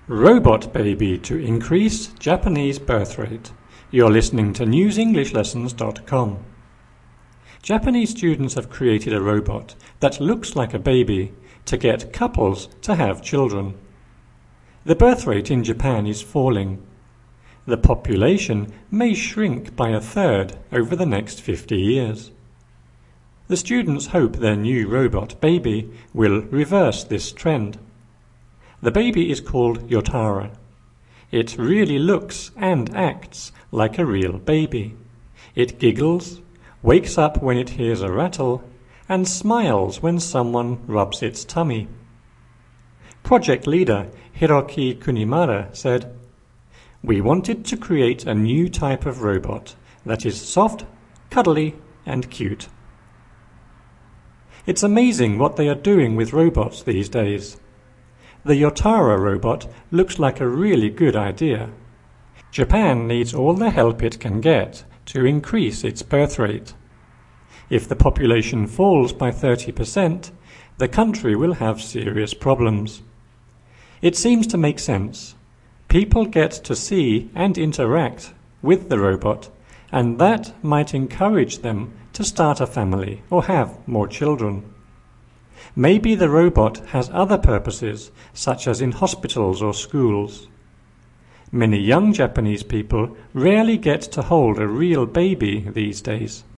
Robot baby to increase Japanese birth rate. You're listening to newsenglish.lessons.com. Japanese students have created a robot that looks like a baby to get couples to have children. The birth rate in Japan is falling. The population may shrink by a third over the next 50 years. The students hope their new robot baby will reverse this trend. The baby is called Yotaro. It really looks and acts like a real baby. It giggles, wakes up when it hears a rattle, and smiles when someone rubs its tummy. Project leader Hiroki Kunimura said, "We wanted to create a new type of robot that is soft, cuddly, and cute." It's amazing what they are doing with robots these days. The Yotaro robot looks like a really good idea. Japan needs all the help it can get to increase its birth rate. If the population falls by 30%, the country will have serious problems. It seems to make sense. People get to see and interact with the robot, and that might encourage them to start a family or have more children. Maybe the robot has other purposes, such as in hospitals or schools. Many young Japanese people rarely get to hold a real baby these days.